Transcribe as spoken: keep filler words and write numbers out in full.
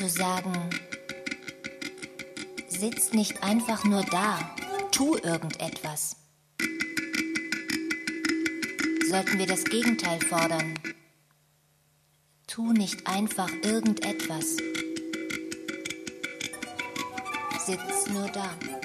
zu sagen, sitz nicht einfach nur da, tu irgendetwas. Sollten wir das Gegenteil fordern? Tu nicht einfach irgendetwas. Sitz nur da.